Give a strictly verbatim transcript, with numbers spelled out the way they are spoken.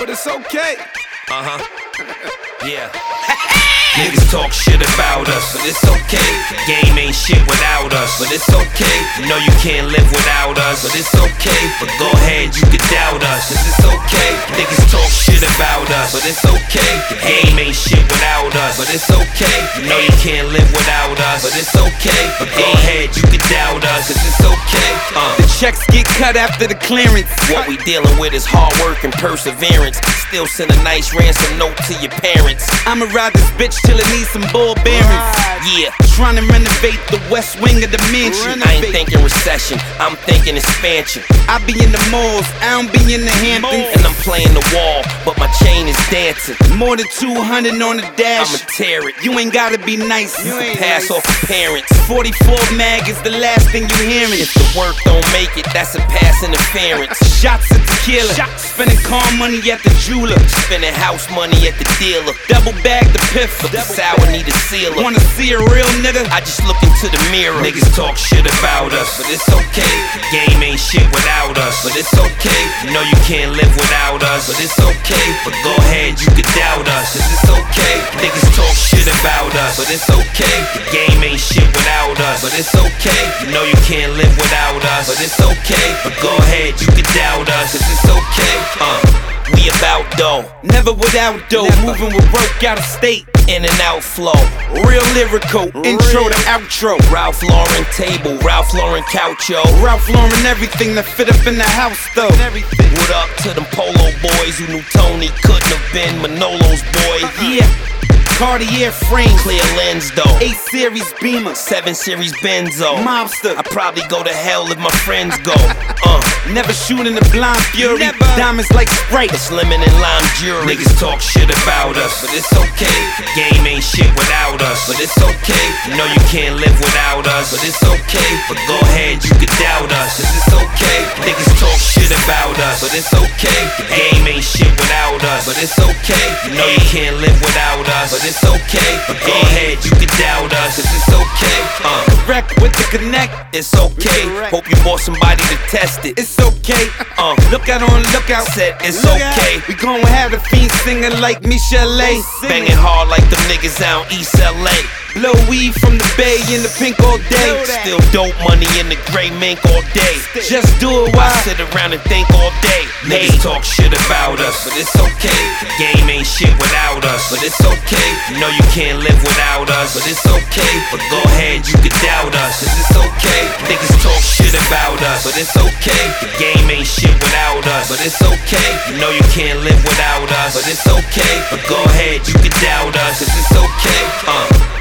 but it's okay. Uh-huh. Yeah. Niggas talk shit about us, but it's okay. Game ain't shit without us, but it's okay. You know you can't live without us, but it's okay. But go ahead, you can doubt us, cause it's okay. Niggas talk shit about us, but it's okay. The game ain't shit without us, but it's okay. You know you can't live without us, but it's okay. But go ahead, you can doubt us, cause it's okay. Uh. The checks get cut after the clearance. What we dealing with is hard work and perseverance. Still send a nice ransom note to your parents. I'ma ride this bitch till it needs some ball bearings. Yeah, trying to renovate the west wing of the mansion. I ain't thinking recession, I'm thinking expansion. I be in the malls, I don't be in the Hamptons. And I'm playing the wall, but my chain is dancing. More than two hundred on the dash. I'ma tear it. You ain't gotta be nice. You can pass off of parents. forty-four mag is the last thing you hearing. If the work don't make it, that's a pass interference. Shots at tequila, spending car money at the jeweler, spending house money at the dealer. Double bag the piff, but the sour need a sealer. Wanna see a real nigga? I just look into the mirror. Niggas talk shit about us, but it's okay. Game ain't shit without us, but it's okay. You know you can't live without us, but it's okay. But go ahead, you can doubt us, cause it's okay. Niggas talk shit about us, but it's okay. The game ain't shit without us, but it's okay. You know you can't live without us, but it's okay. But go ahead, you can doubt us, cause it's okay. Uh, we about dough, never without dough. Never. Moving with work out of state, in and out flow. Real lyrical, Real. Intro to outro. Ralph Lauren table, Ralph Lauren couch, yo. Ralph Lauren everything that fit up in the house though. Everything. What up to them Polo boys who knew Tony couldn't have been Manolo's boy? Yeah. Cartier frame, clear lens though. eight series Beamer, seven series Benzo. Mobster, I probably go to hell if my friends go. Uh, never shooting the blind fury. Never. Diamonds like Sprite, it's lemon and lime jury. Niggas talk shit about us, but it's okay. Game ain't shit without us, but it's okay. You know you can't live without us, but it's okay. But go ahead, you can doubt us, cause it's okay. Niggas talk shit about us, but it's okay. The game ain't shit without us, but it's okay. You know you can't live without us, but it's okay. But go ahead, you can doubt us, cause it's okay. Uh, Correct with the connect, it's okay. Hope you bought somebody to test it. It's okay. Uh, look out on lookout, said it's look okay. Out. We gon' have the fiend singing like Michelle, banging hard like them niggas out East L A. Blow weed from the bay in the pink all day. Still dope money in the gray mink all day. Just do it while I sit around and think all day. Niggas talk shit about us, but it's okay. Game ain't shit without us, but it's okay. You know you can't live without us, but it's okay. But go ahead, you can doubt us, cause it's okay. Niggas talk shit about us, but it's okay. The game ain't shit without us, but it's okay. You know you can't live without us, but it's okay. But go ahead, you can doubt us, cause it's okay. Uh.